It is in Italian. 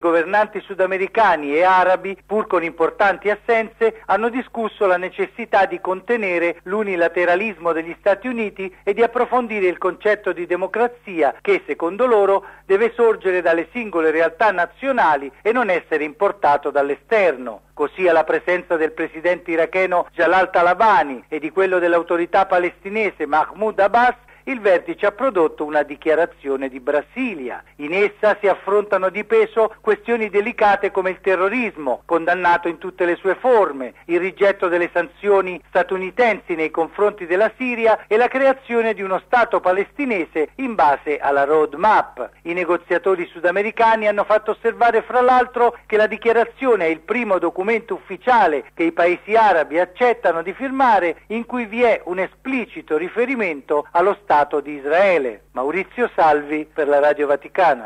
Governanti sudamericani e arabi, pur con importanti assenze, hanno discusso la necessità di contenere l'unilateralismo degli Stati Uniti e di approfondire il concetto di democrazia che, secondo loro, deve sorgere dalle singole realtà nazionali e non essere importato dall'esterno. Così alla presenza del presidente iracheno Jalal Talabani e di quello dell'autorità palestinese Mahmoud Abbas, il vertice ha prodotto una dichiarazione di Brasilia. In essa si affrontano di peso questioni delicate come il terrorismo, condannato in tutte le sue forme, il rigetto delle sanzioni statunitensi nei confronti della Siria e la creazione di uno Stato palestinese in base alla roadmap. I negoziatori sudamericani hanno fatto osservare fra l'altro che la dichiarazione è il primo documento ufficiale che i paesi arabi accettano di firmare in cui vi è un esplicito riferimento allo Stato di Israele. Maurizio Salvi per la Radio Vaticana.